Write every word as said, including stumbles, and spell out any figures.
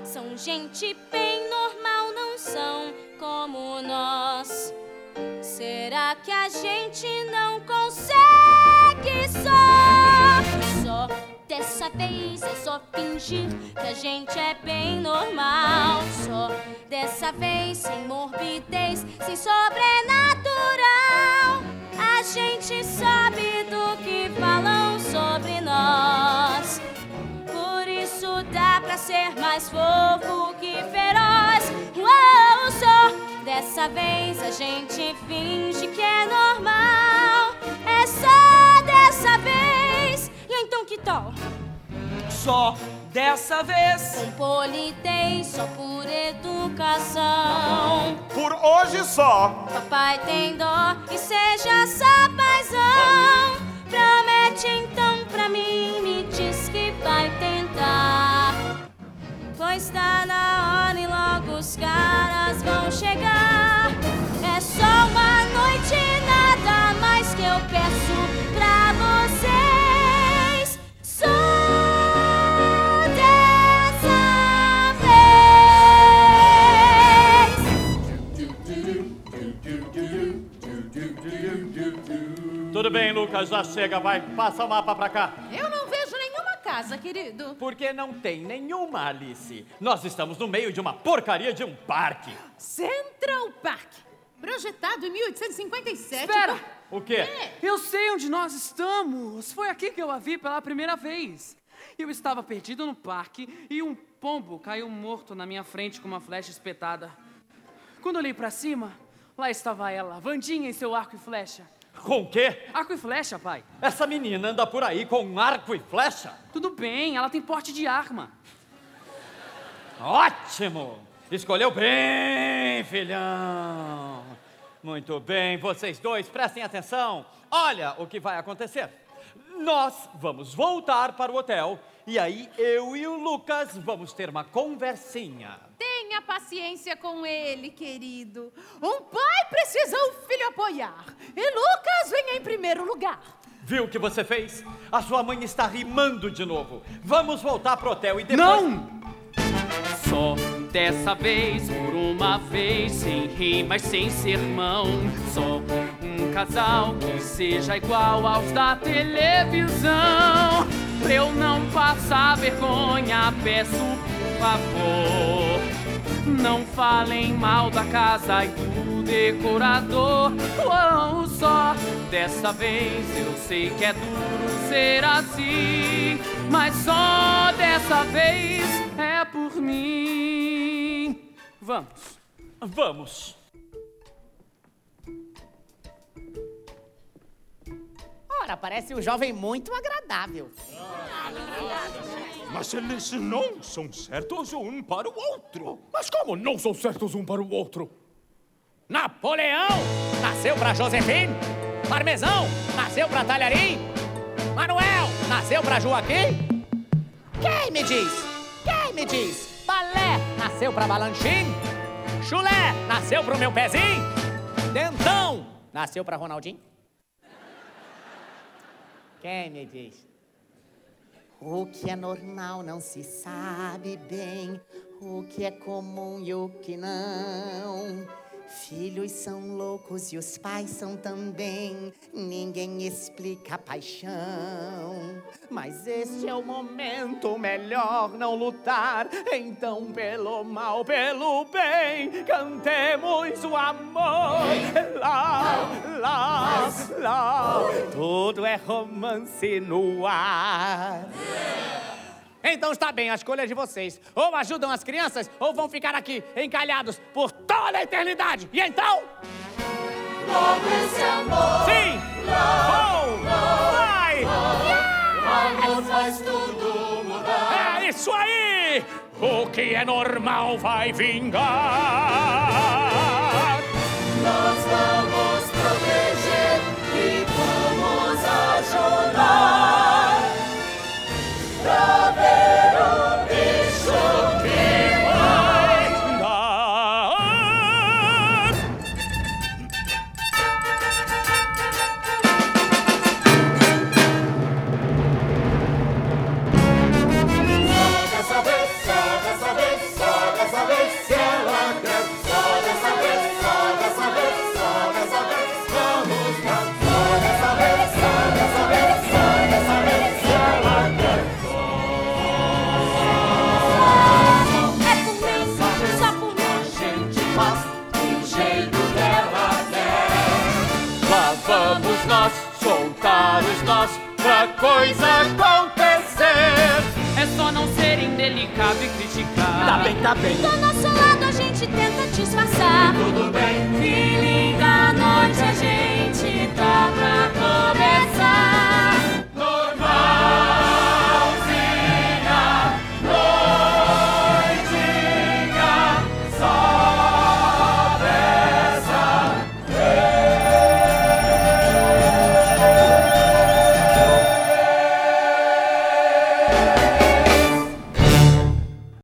são gente bem normal, não são como nós. Será que a gente não consegue só? Só dessa vez é só fingir que a gente é bem normal. Só dessa vez sem morbidez, sem sobrenatural. A gente sabe do que falam sobre nós. Por isso dá pra ser mais fofo que feroz. Uou, só dessa vez a gente finge que é normal. É só dessa vez. E então que tal? Só dessa vez. Com polidez, só por educação. Por hoje só. Papai tem dó e seja só paizão. Promete então pra mim, me diz que vai tentar. Pois tá na hora e logo os caras vão chegar. É só uma noite e nada mais que eu peço pra vocês. Só dessa vez. Tudo bem, Lucas, já chega, vai. Passa o mapa pra cá. Eu não vejo nenhuma casa, querido. Porque não tem nenhuma, Alice. Nós estamos no meio de uma porcaria de um parque. Central Park, projetado em mil oitocentos e cinquenta e sete. Espera! O quê? É. Eu sei onde nós estamos. Foi aqui que eu a vi pela primeira vez. Eu estava perdido no parque e um pombo caiu morto na minha frente com uma flecha espetada. Quando olhei pra cima, lá estava ela, Wandinha, em seu arco e flecha. Com o quê? Arco e flecha, pai. Essa menina anda por aí com um arco e flecha? Tudo bem, ela tem porte de arma. Ótimo! Escolheu bem, filhão. Muito bem, vocês dois, prestem atenção. Olha o que vai acontecer. Nós vamos voltar para o hotel e aí eu e o Lucas vamos ter uma conversinha. Tenha paciência com ele, querido. Um pai precisa o filho apoiar. E Lucas vem em primeiro lugar. Viu o que você fez? A sua mãe está rimando de novo. Vamos voltar pro hotel e depois... Não! Só dessa vez, por uma vez, sem rimas, sem sermão. Só um casal que seja igual aos da televisão. Pra eu não passar vergonha, peço por favor, não falem mal da casa e do decorador. Uou, só dessa vez eu sei que é duro ser assim, mas só dessa vez é por mim. Vamos. Vamos. Ora, parece um jovem muito agradável. Mas eles não são certos um para o outro. Mas como não são certos um para o outro? Napoleão nasceu pra Josefine. Parmesão nasceu pra Talharim. Manuel nasceu pra Joaquim. Quem me diz? Quem me diz? Balé nasceu pra Balanchim. Chulé nasceu pro meu pezinho. Dentão nasceu pra Ronaldinho. Quem me diz? O que é normal não se sabe bem, o que é comum e o que não. Filhos são loucos e os pais são também, ninguém explica a paixão. Mas este é o momento melhor não lutar, então pelo mal, pelo bem, cantemos o amor. Lá, lá, lá, tudo é romance no ar. Então está bem, a escolha é de vocês. Ou ajudam as crianças, ou vão ficar aqui, encalhados, por toda a eternidade. E então? Logo esse amor. Sim! Logo, Vou! Vai! o amor faz tudo mudar. É isso aí! O que é normal vai vingar. Nós vamos proteger e vamos ajudar. Pra ver o bicho que vai dar. Só dessa vez, só dessa vez, só sabe criticar. Tá bem, tá bem. Do nosso lado a gente tenta disfarçar. Tudo bem. Feeling da noite a gente tá pra começar.